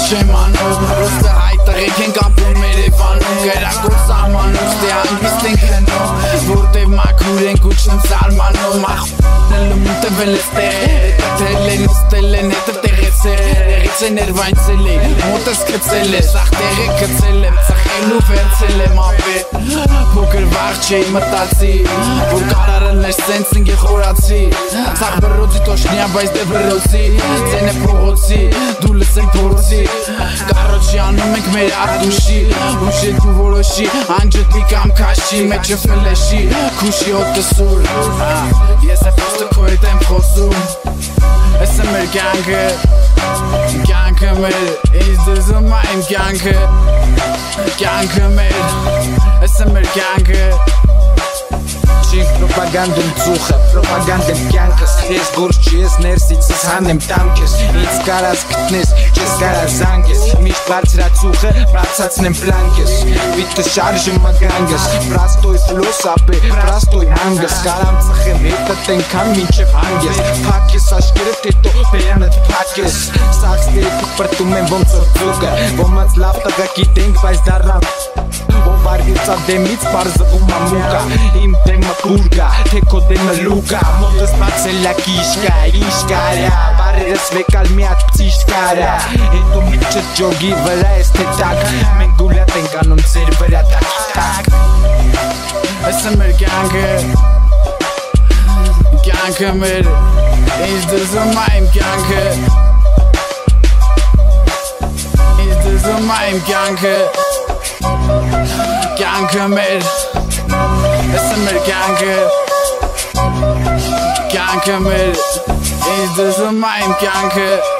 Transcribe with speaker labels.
Speaker 1: չեմ անում Ոստը հայտարեք ենք ապրում մեր Եվանում Կերակոտ սահմանում ստե հանգիստ ենք հնում Որտև մաքուր ենք ու չեմ սարմանում Ախ***ն ու տվել ես տեղ Հետել են ուստել են հետը տեղեցել Տեղից է ներվայնցել է մոտս կծել ես Ախ տեղը կծել եմ ծխել ու վերցել եմ ապետ Փոքր վաղ չէի մտածի Որ կարարն ես սենց ընգե խորացի Սաղ բրոցի տոշնյա բայց դե բրոցի Ձեն է փողոցի դու լսենք փորձի Կարոչի անում ենք մեր ատուշի Ուշ եք ու որոշի անջտի կամ կաշի Մեջը ֆլեշի քուշի հոտը սուր Ես է պոստը քո հետ եմ խոսում Ես է մեր կյանքը Կյանքը մեր Ինձ դզում այն կյանքը Կյանքը մեր Ես է մեր կյանքը
Speaker 2: Propagandum ծուխը, propagandum կյանքս Ես գործ չի ես ներսիցս հանեմ տամքես Ինձ կարաս գտնես, չես կարաս զանգես Միշտ բարձրացուխը, բարձացնեմ պլանկես Վիտը շարժը մագանգես Պրաստոյ ֆլոսապ է, պրաստոյ հանգս Կարամ ծխեմ հետը տենքան մինչև հանգես Պակես աշկերդ հետո բերանդ պակես Սաղստերիքը պրտում եմ ոնց որ ծուկը Ոմած լավ տղա գիտենք, բայց դարան Ով արվիծա դեմից պարզվում ամուկա Իմ դեմը բուրգա, թե քո դեմը լուկա Մոտս բացելակ իշկա րա Բարերս վեկալ միատ պցիշկարա Հետո միջը ջոգի վրա ես թե տակ Մենք գուլատ ենք անում ձեր վրա տակի տակ
Speaker 1: Ես է մեր կյանքը Կյանքը մեր Ինձ դզում այն կյանքը Ինձ դզում այն կյանքը Կյանքը մեր Ես է մեր կյանքը Կյանքը մեր Ինձ դզում այն կյանքը